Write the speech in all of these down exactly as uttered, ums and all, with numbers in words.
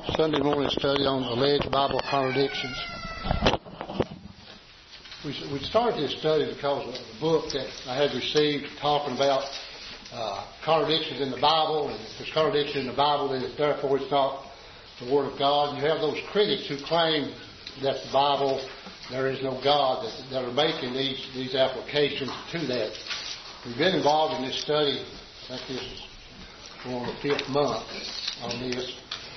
Sunday morning study on alleged Bible contradictions. We, we started this study because of the book that I had received talking about uh, contradictions in the Bible, and if there's contradiction in the Bible, then it's, therefore it's not the Word of God. And you have those critics who claim that the Bible, there is no God, that, that are making these, these applications to that. We've been involved in this study, I think this is on the fifth month on this.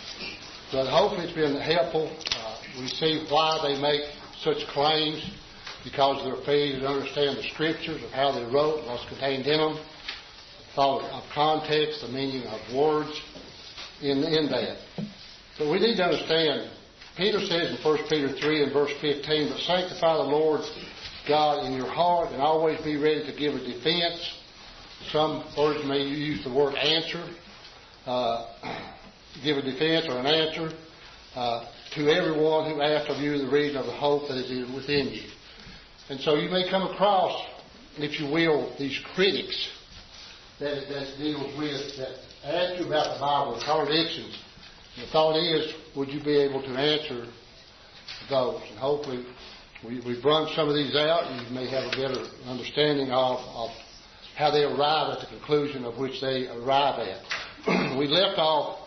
But hopefully it's been helpful. Uh, we see why they make such claims, because of their failure to understand the Scriptures, of how they wrote, what's contained in them, the thought of context, the meaning of words in, in that. But we need to understand, Peter says in First Peter three and verse fifteen, but sanctify the Lord God in your heart and always be ready to give a defense. Some versions may use the word answer. Uh, give a defense or an answer uh, to everyone who asks of you the reason of the hope that is within you. And so you may come across, if you will, these critics that, that deals with, that ask you about the Bible, contradictions. And the thought is, would you be able to answer those? And hopefully we, we've run some of these out, and you may have a better understanding of, of how they arrive at the conclusion of which they arrive at. We left off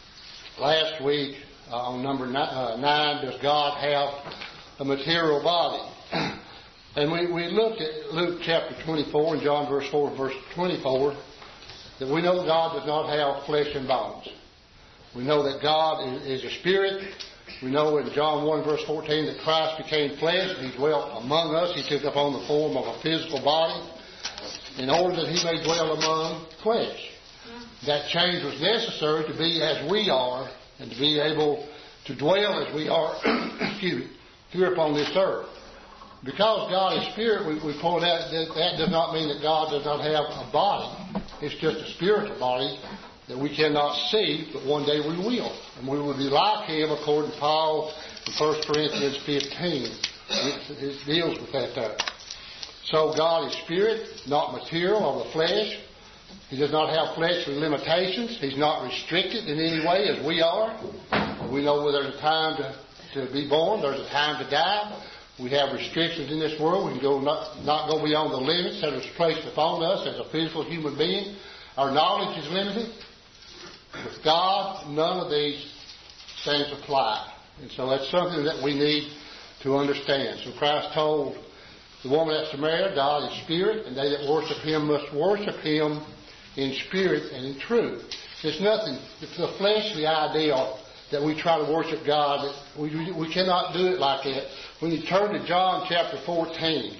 last week uh, on number nine, uh, nine, does God have a material body? And we, we looked at Luke chapter twenty-four and John verse four, verse twenty-four, that we know God does not have flesh and bones. We know that God is, is a spirit. We know in John one verse fourteen that Christ became flesh and He dwelt among us. He took upon the form of a physical body in order that He may dwell among flesh. That change was necessary to be as we are and to be able to dwell as we are excuse me, here upon this earth. Because God is spirit, we, we point out that that does not mean that God does not have a body. It's just a spiritual body that we cannot see, but one day we will. And we will be like Him, according to Paul in First Corinthians fifteen. It, it deals with that there. So God is spirit, not material of the flesh. He does not have fleshly limitations. He's not restricted in any way as we are. We know there's a time to, to be born. There's a time to die. We have restrictions in this world. We can go not, not go beyond the limits that are placed upon us as a physical human being. Our knowledge is limited. With God, none of these things apply. And so that's something that we need to understand. So Christ told the woman at Samaria, God is spirit, and they that worship Him must worship Him in spirit and in truth. It's nothing, it's the fleshly ideal that we try to worship God. We, we cannot do it like that. When you turn to John chapter fourteen,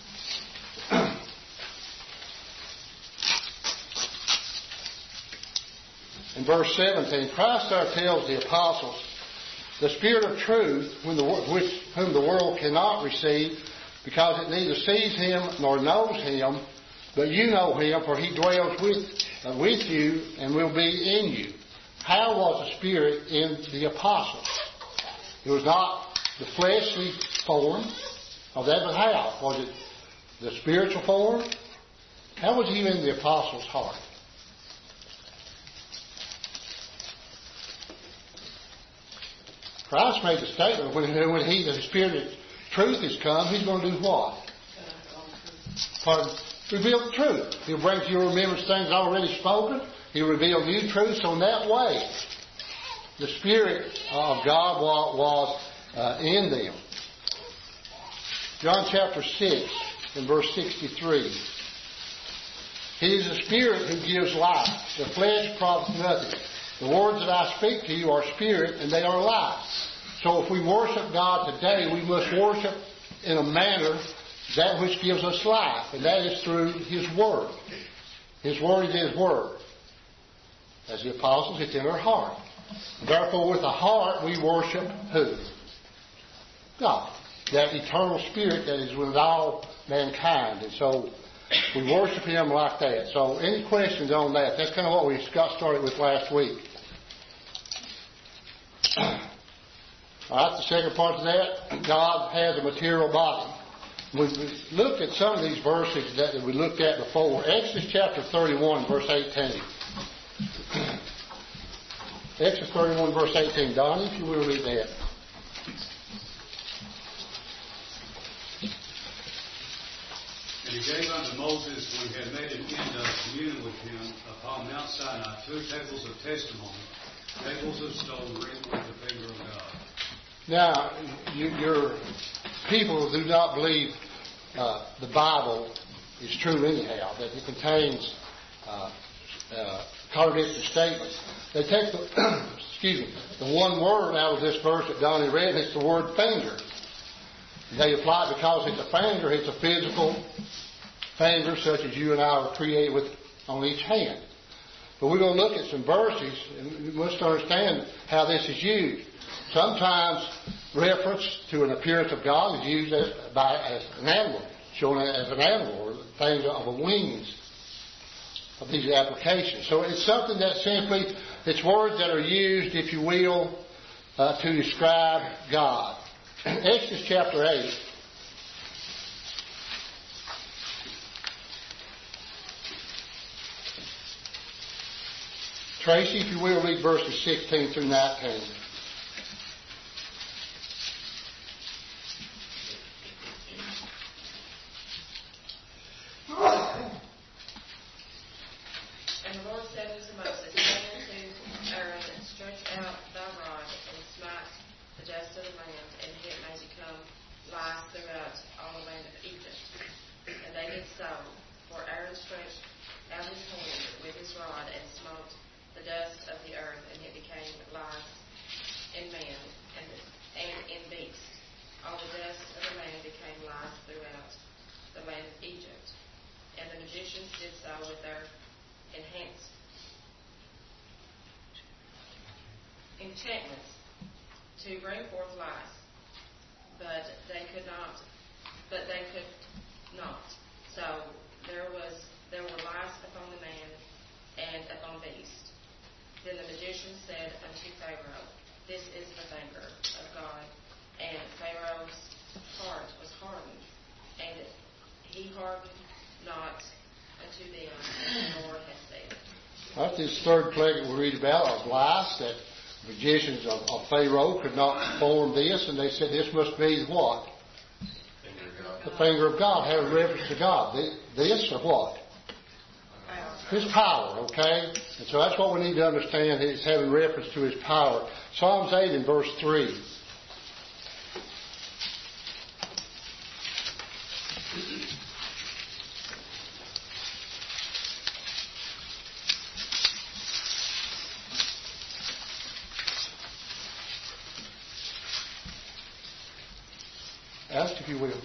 in verse seventeen, Christ there tells the apostles, the Spirit of truth, when the, which, whom the world cannot receive, because it neither sees Him nor knows Him, but you know Him, for He dwells with, uh, with you and will be in you. How was the Spirit in the apostles? It was not the fleshly form of that, but how? Was it the spiritual form? How was He in the apostles' heart? Christ made the statement, when, when He, the Spirit of truth is come, He's going to do what? Pardon? Reveal the truth. He'll bring to your remembrance things already spoken. He'll reveal new truths. So in that way, the Spirit of God was, was uh, in them. John chapter six and verse sixty-three. He is the Spirit who gives life. The flesh profits nothing. The words that I speak to you are spirit and they are life. So if we worship God today, we must worship in a manner that which gives us life, and that is through His Word. His Word is His Word. As the apostles, it's in our heart. Therefore, with the heart, we worship who? God. That eternal Spirit that is with all mankind. And so, we worship Him like that. So, any questions on that? That's kind of what we got started with last week. All right, the second part of that, God has a material body. We looked at some of these verses that we looked at before. Exodus chapter thirty-one, verse eighteen. Exodus thirty-one, verse eighteen. Donnie, if you will read that. And he gave unto Moses, when he had made an end of communing with him upon Mount Sinai, two tables of testimony, tables of stone written with the finger of God. Now, you, your people do not believe uh, the Bible is true anyhow, that it contains uh, uh, contradictory statements. They take the, excuse me, the one word out of this verse that Donnie read, and it's the word finger. They apply it because it's a finger, it's a physical finger such as you and I are created with on each hand. But we're going to look at some verses, and we must understand how this is used. Sometimes reference to an appearance of God is used as, by, as an animal, shown as an animal, or things of the wings of these applications. So it's something that simply, it's words that are used, if you will, uh, to describe God. Exodus chapter eight. Tracy, if you will, read verses sixteen through nineteen. And the Lord said unto Moses, Say unto Aaron, and stretch out thy rod, and smite the dust of the land, and it may become lice throughout all the land of Egypt. And they did so, for Aaron stretched out his hand with his rod, and smote the dust of the earth, and it became lice in man and, and in beast. All the dust of the land became lice throughout the land of Egypt. And the magicians did so with their enhanced enchantments to bring forth lice, but they could not. But they could not. So there was there were lice upon the man and upon beast. Then the magician said unto Pharaoh, This is the finger of God. And Pharaoh's heart was hardened, and he hardened not unto them, as the Lord has said. That's this third plague that we read about of lice, that magicians of, of Pharaoh could not perform this, and they said this must be what? The finger of God, having reference to God. This or what? His power, okay? And so that's what we need to understand, is having reference to His power. Psalms eight and verse three. Ask if you will.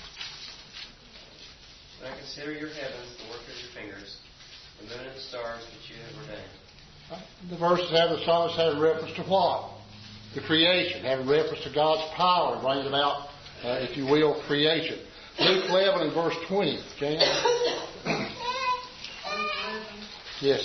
When I consider your heavens, the work of your fingers, the moon and the stars which you have ordained. The verses have the psalmist having reference to what? The creation, having reference to God's power, bringing about, uh, if you will, creation. Luke eleven and verse twenty. Jan? Yes.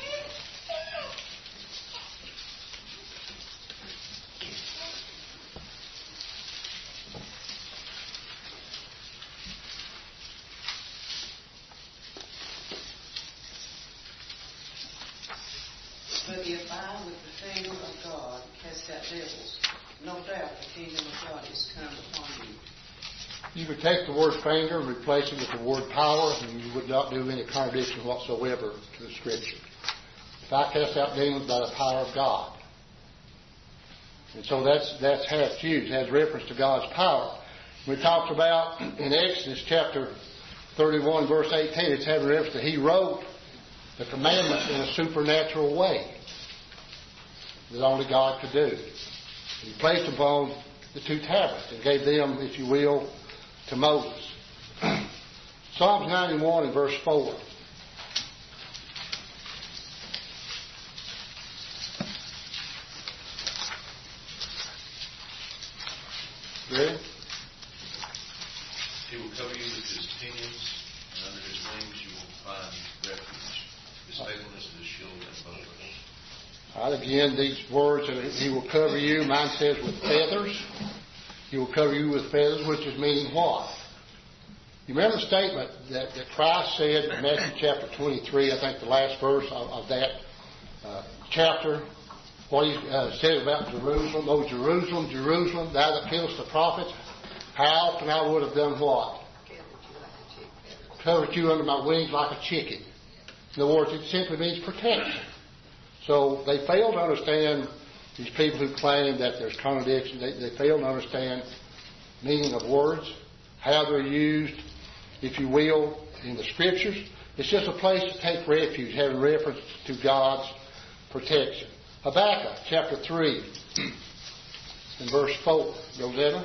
But if I, with the finger of God, cast out devils, no doubt the kingdom of God is come upon you. You could take the word finger and replace it with the word power, and you would not do any contradiction whatsoever to the Scripture. If I cast out demons by the power of God. And so that's that's how it's used. It has reference to God's power. We talked about in Exodus chapter thirty-one, verse eighteen, it's having reference to He wrote the commandments in a supernatural way that only God could do. He placed them upon the two tablets and gave them, if you will, to Moses. Psalms ninety-one and verse four. Ready? He will cover you with His pinions, and under His wings you will find refuge. His faithfulness is His shield and buckler. All right, again, these words that He will cover you, mine says with feathers. He will cover you with feathers, which is meaning what? You remember the statement that, that Christ said in Matthew chapter twenty-three, I think the last verse of, of that uh, chapter, what he uh, said about Jerusalem. Oh, Jerusalem, Jerusalem, thou that killest the prophets, how often I would have done what? Covered you under my wings like a chicken. In other words, it simply means protection. So they fail to understand, these people who claim that there's contradiction, they, they fail to understand meaning of words, how they're used, if you will, in the Scriptures. It's just a place to take refuge, having reference to God's protection. Habakkuk chapter three and verse four. Rosetta?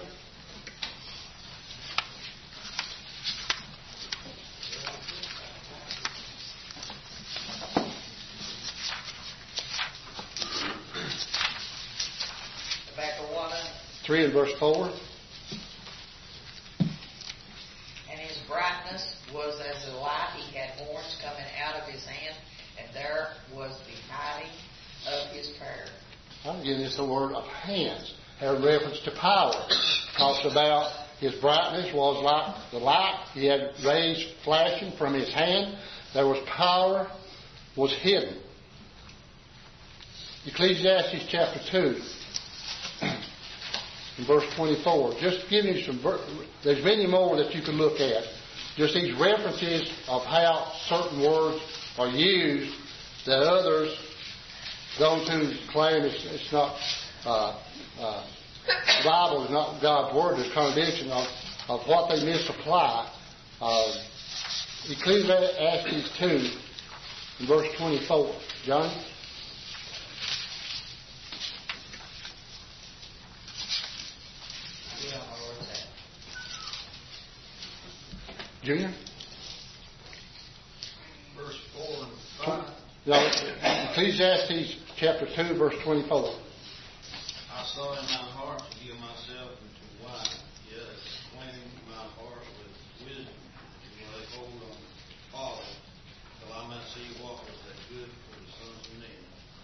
three and verse four. And his brightness was as the light. He had horns coming out of his hand, and there was the hiding of his power. Again, it's the word of hands, having reference to power. Talks about his brightness was like the light. He had rays flashing from his hand. There was power, was hidden. Ecclesiastes chapter two. In verse twenty-four, just giving you some, there's many more that you can look at. Just these references of how certain words are used that others, those who claim it's, it's not, uh, uh, the Bible is not God's Word, there's contradiction of, of what they misapply. Uh, Ecclesiastes two, in verse twenty-four. John? Junior? Verse four and five. No, Ecclesiastes chapter two, verse twenty-four. I saw in my heart to give myself into wine, yes, cleaning my heart with wisdom, to lay hold on folly, till I might see what was that good for the sons of men.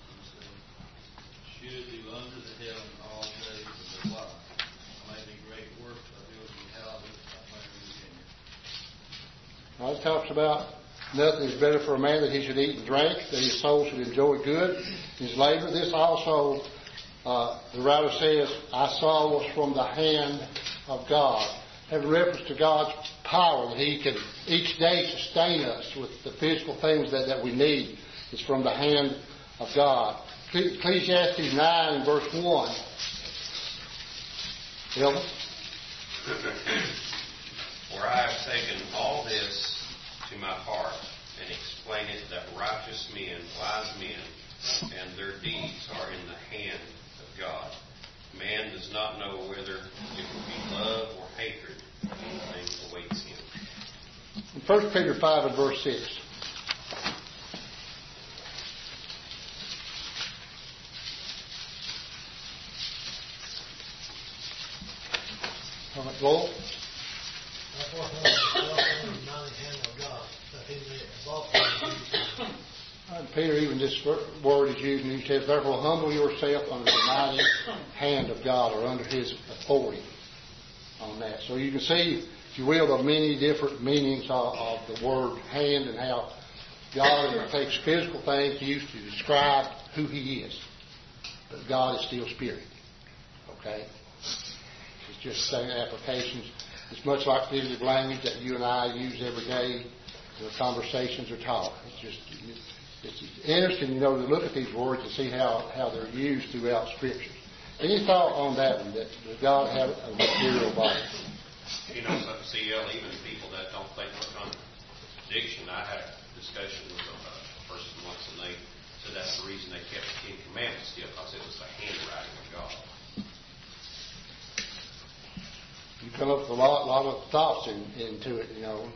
Should do under the heaven all days of their life. I made a great work of building houses, I planted vineyards. Well, it talks about nothing is better for a man that he should eat and drink, that his soul should enjoy good, his labor. This also, uh, the writer says, I saw was from the hand of God. Having reference to God's power, that he can each day sustain us with the physical things that, that we need. It's from the hand of God. Ecclesiastes nine and verse one. Elvis? For I have taken all this to my heart, and explain it that righteous men, wise men, and their deeds are in the hand of God. Man does not know whether it will be love or hatred. Anything awaits him. In First Peter five and verse six. How much Lowell? And Peter, even this word is used, and he says, therefore humble yourself under the mighty hand of God, or under his authority on that. So you can see, if you will, the many different meanings of, of the word hand, and how God takes physical things used to describe who he is. But God is still spirit. Okay? It's just saying applications. It's much like figurative language that you and I use every day in the conversations or talk. It's just it's interesting, you know, to look at these words and see how, how they're used throughout Scripture. Any thought on that one? That does God have a material body? You know, so C L, even people that don't think of contradiction, I had a discussion with a person once, and they said that's the reason they kept the Ten Commandments still, because it was the handwriting of God. You come up with a lot, lot of thoughts in, into it, you know.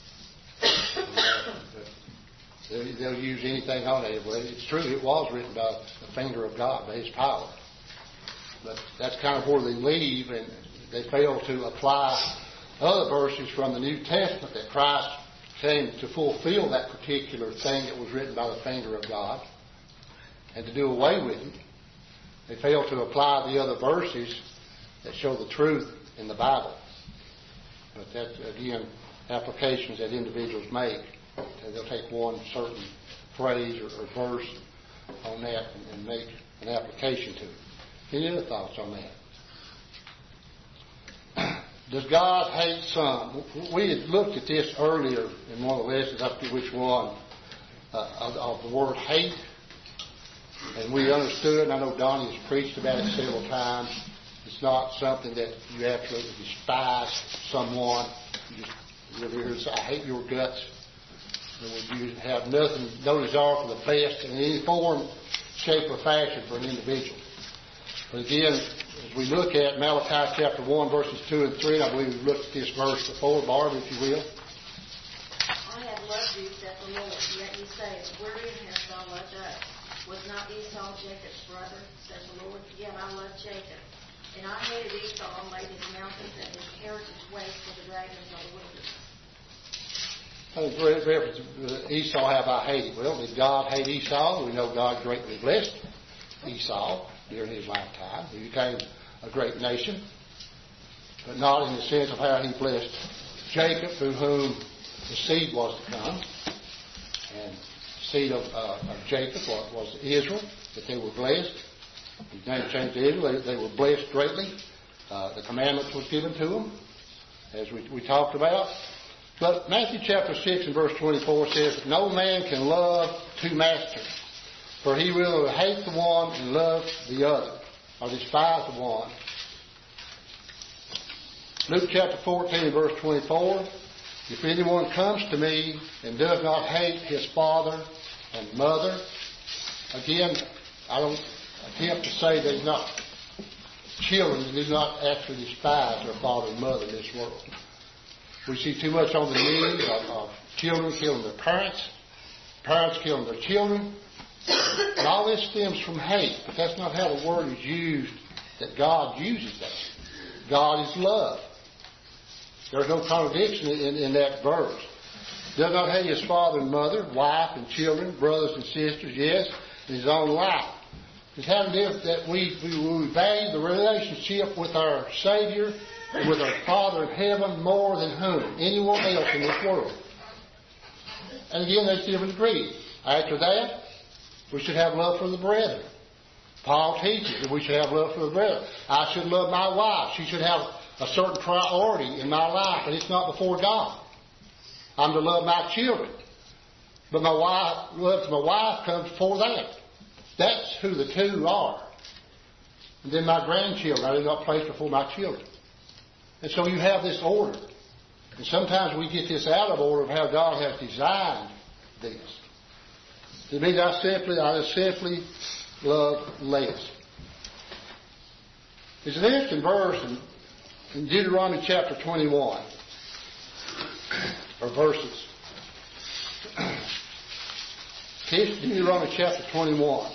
They'll, they'll use anything on it. Well, it's true, it was written by the finger of God, by his power. But that's kind of where they leave, and they fail to apply other verses from the New Testament that Christ came to fulfill that particular thing that was written by the finger of God, and to do away with it. They fail to apply the other verses that show the truth in the Bible. But that's, again, applications that individuals make. They'll take one certain phrase or, or verse on that and, and make an application to it. Any other thoughts on that? Does God hate some? We had looked at this earlier in one of the lessons, up to which one, uh, of, of the word hate. And we understood, and I know Donnie has preached about it several times, it's not something that you absolutely despise someone. You just really say, I hate your guts. And you have nothing, no desire for the best in any form, shape, or fashion for an individual. But again, as we look at Malachi chapter one, verses two and three, I believe we've looked at this verse before. Barb, if you will. I have loved you, saith the Lord. Yet ye say, wherein hast thou loved us? Was not Esau Jacob's brother, saith the Lord? Yet I loved Jacob. And I hated Esau, and laid his mountains and his heritage waste for the dragons of the wilderness. I think reference to Esau have I hated. Well, did God hate Esau? We know God greatly blessed Esau during his lifetime. He became a great nation, but not in the sense of how he blessed Jacob, through whom the seed was to come. And the seed of, uh, of Jacob was, was Israel, that they were blessed. His name changed to Israel. They, they were blessed greatly. Uh, the commandments was given to them, as we, we talked about. But Matthew chapter six and verse twenty-four says, no man can love two masters, for he will hate the one and love the other, or despise the one. Luke chapter fourteen and verse twenty-four, if anyone comes to me and does not hate his father and mother, again, I don't attempt to say that he's not children that do not actually despise their father and mother in this world. We see too much on the news of, of children killing their parents, parents killing their children. And all this stems from hate, but that's not how the word is used, that God uses that. God is love. There's no contradiction in, in that verse. Does not hate his father and mother, wife and children, brothers and sisters, yes, and his own life. It's having this that we, we, we value the relationship with our Savior and with our Father in heaven more than whom? Anyone else in this world. And again, there's different degrees. After that, we should have love for the brethren. Paul teaches that we should have love for the brethren. I should love my wife. She should have a certain priority in my life, and it's not before God. I'm to love my children. But my wife, love to my wife comes before that. That's who the two are. And then my grandchildren, I do not place before my children. And so you have this order. And sometimes we get this out of order of how God has designed this. It means I simply, I simply love less. There's an interesting verse in, in Deuteronomy chapter twenty-one, or verses. Deuteronomy chapter twenty-one.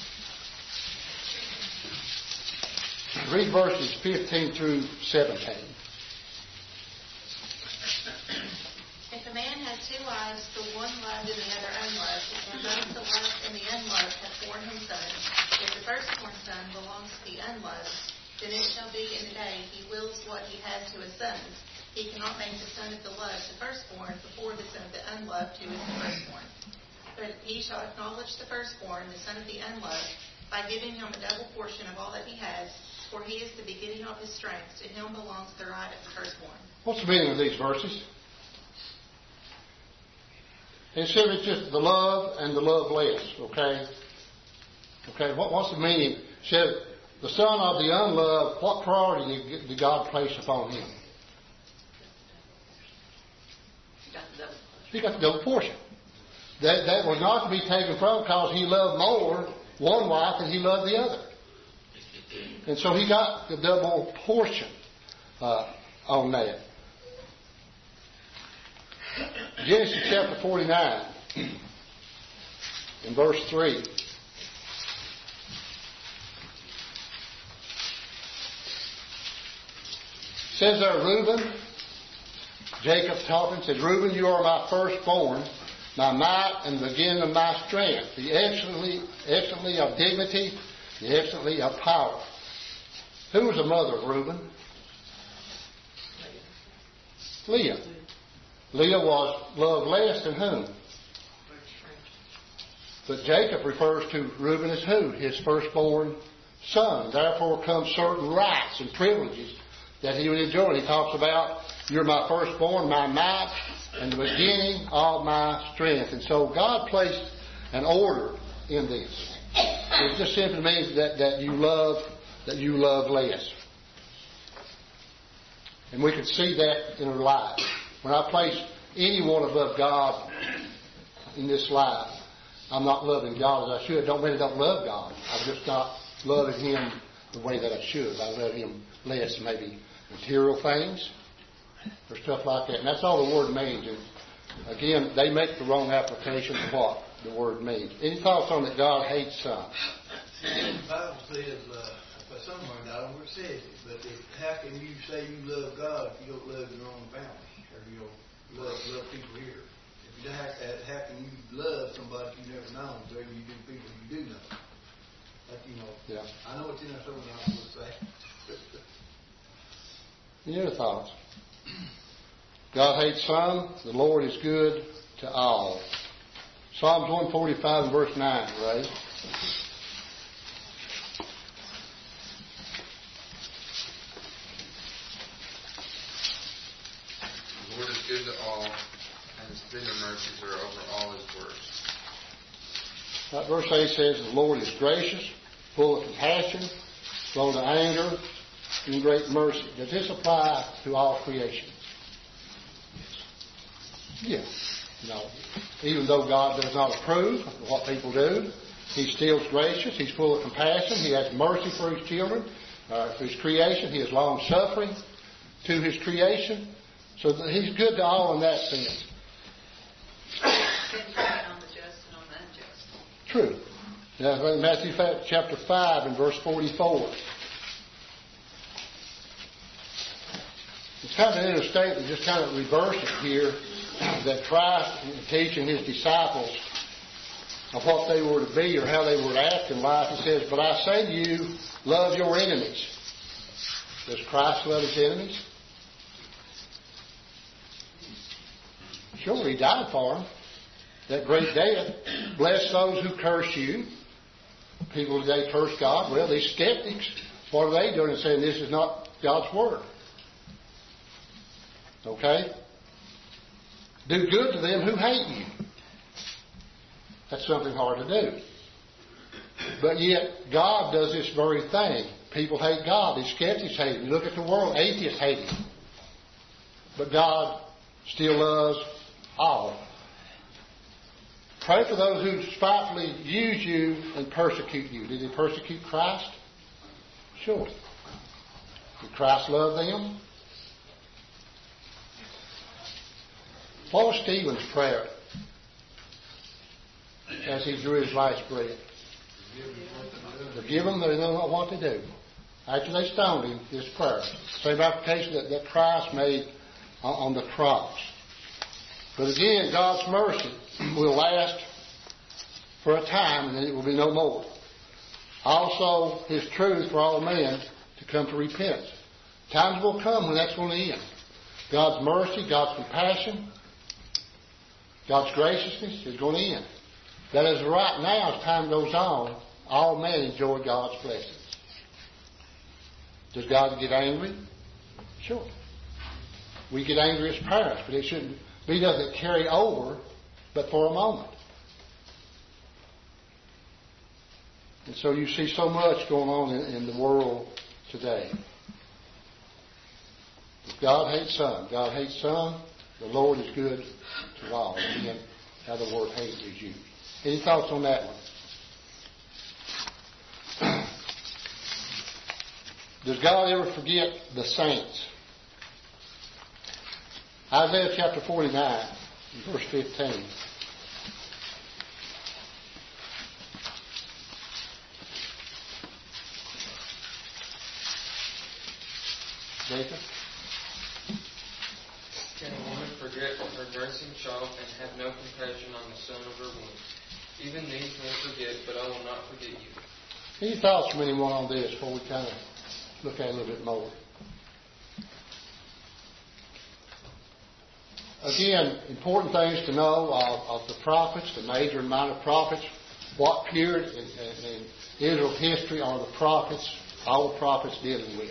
Read verses fifteen through seventeen. If a man has two wives, the one loved and the other unloved, and both the loved and the unloved have borne him sons, if the firstborn son belongs to the unloved, then it shall be in the day he wills what he has to his sons. He cannot make the son of the loved the firstborn before the son of the unloved, who is the firstborn. But he shall acknowledge the firstborn, the son of the unloved, by giving him a double portion of all that he has, for he is the beginning of his strength. To him belongs the right of the firstborn. What's the meaning of these verses? It's simply just the love and the love less, okay? Okay, what, what's the meaning? It says, the son of the unloved, what priority did, did God place upon him? He got the double portion. That, that was not to be taken from because he loved more one wife than he loved the other. And so he got the double portion uh, on that. Genesis chapter forty-nine, in verse three. Says there, Reuben, Jacob talking, says, Reuben, you are my firstborn, my might and the beginning of my strength, the excellently, excellently of dignity, the excellently of power. Who was the mother of Reuben? Leah. Leah was loved less than whom? But Jacob refers to Reuben as who? His firstborn son. Therefore comes certain rights and privileges that he would enjoy. He talks about, you're my firstborn, my might, and the beginning of my strength. And so God placed an order in this. It just simply means that, that you love that you love less. And we could see that in our life. When I place anyone above God in this life, I'm not loving God as I should. Don't mean I don't love God. I'm just not loving Him the way that I should. I love Him less, maybe material things or stuff like that. And that's all the word means. And again, they make the wrong application of what the word means. Any thoughts on that God hates some? The Bible says, uh, somewhere, I don't know where it says it, but if, how can you say you love God if you don't love your own family or you don't love, love people here? If you don't, how, how can you love somebody you never known, whether you do people you do know? Like, you know, yeah. I know it's in there somewhere, I would say. Any other thoughts? God hates some, the Lord is good to all. Psalms one forty-five and verse nine, right? The Lord is good to all, and His tender mercies are over all His works. That verse eight says, the Lord is gracious, full of compassion, slow to anger, and great mercy. Does this apply to all creation? Yes. No. Even though God does not approve of what people do, He still is gracious. He's full of compassion. He has mercy for His children, uh, for His creation. He is long-suffering to His creation. So that He's good to all in that sense. On the just and on the unjust. True. Now, Matthew chapter five and verse forty-four. It's kind of an interesting statement, just kind of reverse it here, that Christ is teaching His disciples of what they were to be or how they were to act in life. He says, but I say to you, love your enemies. Does Christ love His enemies? Sure, He died for them. That great death. Bless those who curse you. People today curse God. Well, these skeptics, what are they doing? They're saying this is not God's Word. Okay? Do good to them who hate you. That's something hard to do. But yet, God does this very thing. People hate God. These skeptics hate Him. You look at the world, atheists hate Him. But God still loves all. Pray for those who spitefully use you and persecute you. Did He persecute Christ? Sure. Did Christ love them? What was Stephen's prayer as he drew his last breath? Forgive them, they don't know what to do. After they stoned him, this prayer. Same application that, that Christ made on, on the cross. But again, God's mercy will last for a time and then it will be no more. Also, His truth for all men to come to repentance. Times will come when that's going to end. God's mercy, God's compassion, God's graciousness is going to end. That is right now, as time goes on, all men enjoy God's blessings. Does God get angry? Sure. We get angry as parents, but it shouldn't be doesn't carry over, but for a moment. And so you see so much going on in, in the world today. If God hates some, God hates some, the Lord is good to all. Again, how the word hate is used. Any thoughts on that one? Does God ever forget the saints? Isaiah chapter forty-nine, verse fifteen. Jacob? Can a woman forget her nursing child and have no compassion on the son of her womb? Even these may forget, but I will not forget you. Any thoughts from anyone on this before we kind of look at it a little bit more? Again, important things to know of, of the prophets, the major and minor prophets. what period in, in, in Israel's history are the prophets, all the prophets dealing with?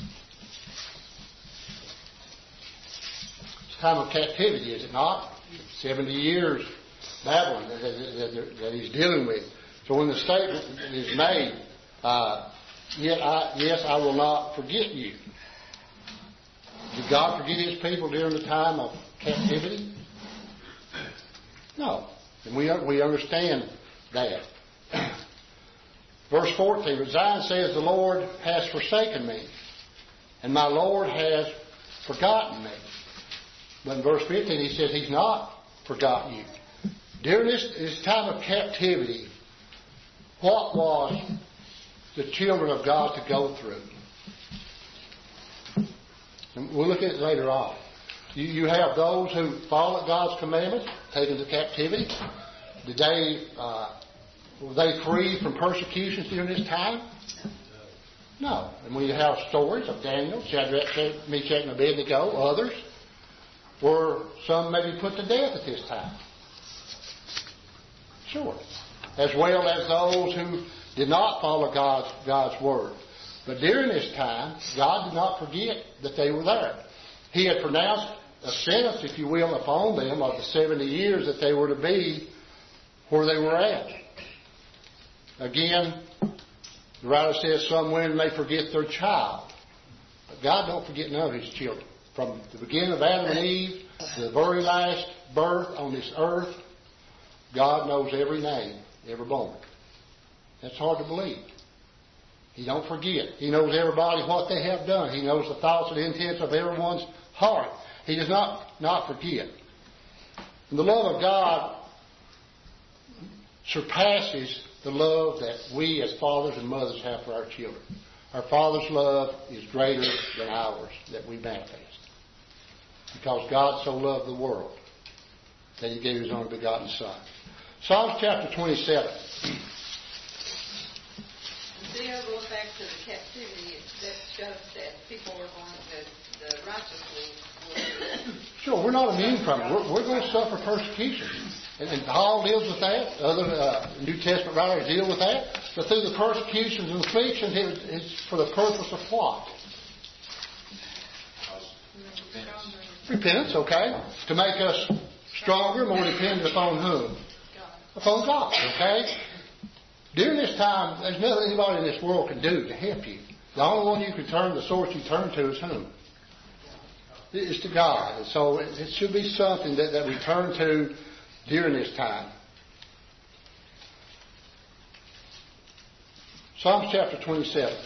It's a time of captivity, is it not? Seventy years Babylon that, that, that, that he's dealing with. So when the statement is made, uh, yet I, yes, I will not forget you. Did God forget His people during the time of captivity? No. And we, we understand that. Verse fourteen, but Zion says, the Lord has forsaken me, and my Lord has forgotten me. But in verse fifteen, he says He's not forgotten you. During this, this time of captivity, what was the children of God to go through? And we'll look at it later on. You, you have those who followed God's commandments, taken to captivity. Did they, uh, were they free from persecutions during this time? No. And we have stories of Daniel, Shadrach, Meshach, and Abednego, others, were some maybe put to death at this time. Sure. As well as those who did not follow God's, God's word. But during this time, God did not forget that they were there. He had pronounced a sentence, if you will, upon them of the seventy years that they were to be where they were at. Again, the writer says some women may forget their child. But God don't forget none of His children. From the beginning of Adam and Eve to the very last birth on this earth, God knows every name, every born. That's hard to believe. He don't forget. He knows everybody what they have done. He knows the thoughts and intents of everyone's heart. He does not, not forget. And the love of God surpasses the love that we as fathers and mothers have for our children. Our Father's love is greater than ours that we manifest. Because God so loved the world that He gave His only begotten Son. Psalms chapter twenty-seven. See, I go back to the captivity that shows that people are going to, the righteous will. Sure, we're not immune from it. We're, we're going to suffer persecution. And, and Paul deals with that. Other uh, New Testament writers deal with that. But through the persecutions and afflictions, it, it's for the purpose of what? Repentance, okay? To make us stronger, more dependent upon whom? Upon God, okay? During this time, there's nothing anybody in this world can do to help you. The only one you can turn, the source you turn to is whom? It's to God. And so it, it should be something that, that we turn to during this time. Psalms chapter twenty-seven.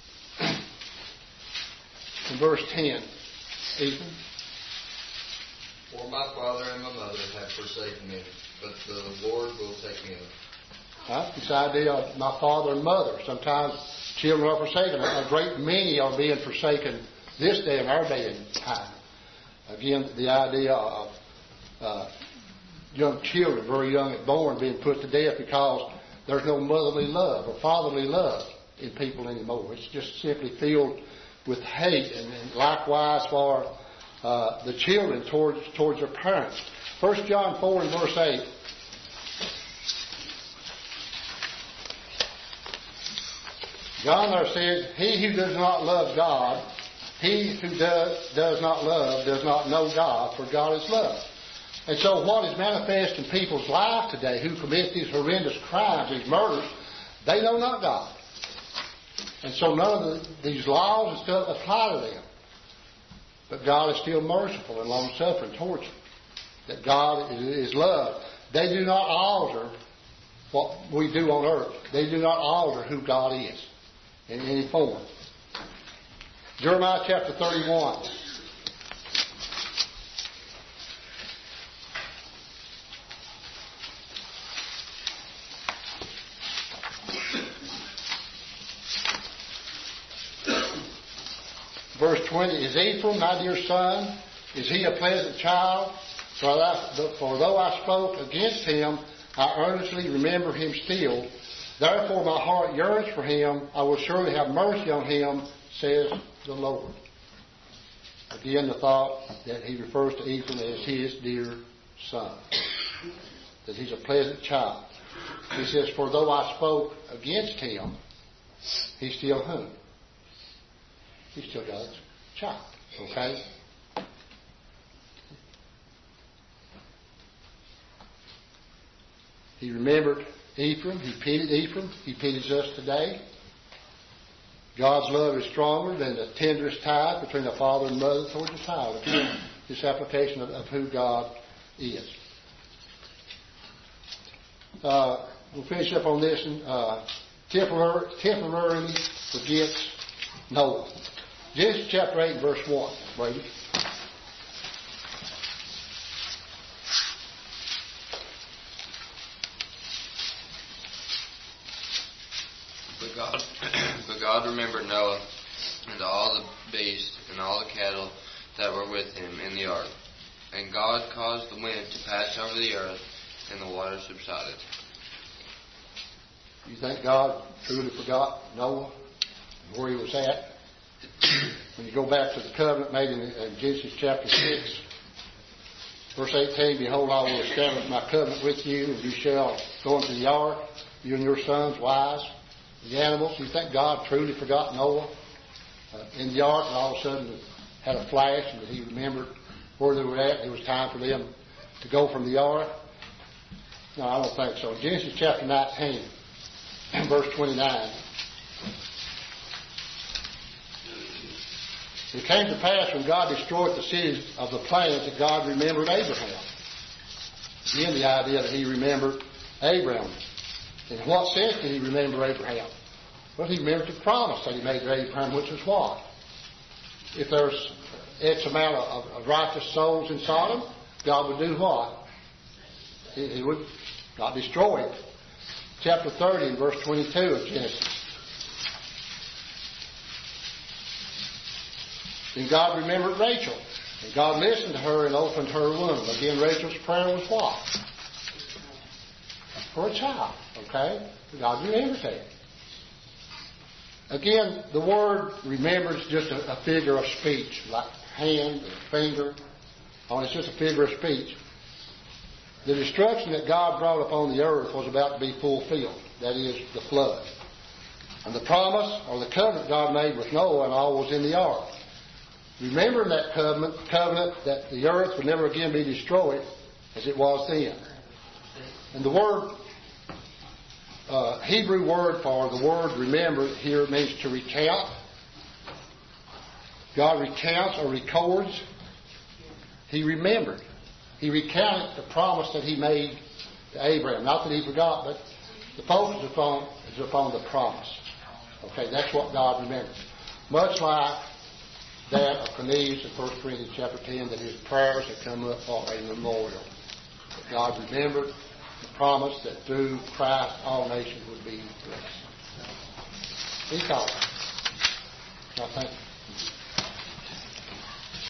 In verse ten. Ethan. For my father and my mother have forsaken me, but the Lord will take me up. Right? This idea of my father and mother. Sometimes children are forsaken. A great many are being forsaken this day in our day and time. Again, the idea of uh, young children, very young at born, being put to death because there's no motherly love or fatherly love in people anymore. It's just simply filled with hate, and, and likewise for uh, the children towards towards their parents. First John four and verse eight. John there says, "He who does not love God, he who does does not love, does not know God, for God is love." And so, what is manifest in people's life today, who commit these horrendous crimes, these murders, they know not God. And so none of the, these laws and stuff apply to them. But God is still merciful and long-suffering towards them. That God is, is love. They do not alter what we do on earth. They do not alter who God is in any form. Jeremiah chapter thirty-one. Verse twenty, "Is Ephraim my dear son? Is he a pleasant child? For, I, for though I spoke against him, I earnestly remember him still. Therefore my heart yearns for him. I will surely have mercy on him, says the Lord." Again, the thought that he refers to Ephraim as his dear son. That he's a pleasant child. He says, for though I spoke against him, he's still whom? He's still God's child. Okay? He remembered Ephraim. He pitied Ephraim. He pities us today. God's love is stronger than the tenderest tie between a father and mother towards a child. Again, this application of, of who God is. Uh, we'll finish up on this. And, uh, temporarily, temporarily forgets Noah. Genesis chapter eight, verse one. Brady. But God, but God remembered Noah and all the beasts and all the cattle that were with him in the ark. And God caused the wind to pass over the earth, and the waters subsided. You think God truly forgot Noah and where he was at? When you go back to the covenant made in, in Genesis chapter six, verse eighteen, behold, I will establish my covenant with you, and you shall go into the ark, you and your sons, wives, the animals. You think God truly forgot Noah uh, in the ark, and all of a sudden had a flash, and that he remembered where they were at? It was time for them to go from the ark. No, I don't think so. Genesis chapter nineteen, verse twenty-nine. It came to pass when God destroyed the cities of the plains that God remembered Abraham. Again, the idea that he remembered Abraham. In what sense did he remember Abraham? Well, he remembered the promise that he made to Abraham, which was what? If there's X amount of, of righteous souls in Sodom, God would do what? He, he would not destroy it. Chapter thirty and verse twenty-two of Genesis. Then God remembered Rachel, and God listened to her and opened her womb. Again, Rachel's prayer was what? For a child. Okay? God remembered that. Again, the word remember is just a, a figure of speech, like hand or finger. Oh, it's just a figure of speech. The destruction that God brought upon the earth was about to be fulfilled. That is, the flood. And the promise, or the covenant God made with Noah and all was in the ark. Remembering that covenant, covenant that the earth would never again be destroyed as it was then. And the word, uh, Hebrew word for the word remember here means to recount. God recounts or records. He remembered. He recounted the promise that he made to Abraham. Not that he forgot, but the focus is upon, is upon the promise. Okay, that's what God remembers. Much like that of Cornelius in First Corinthians chapter ten, that his prayers had come up for a memorial. That God remembered the promise that through Christ all nations would be blessed. He called. I thank you.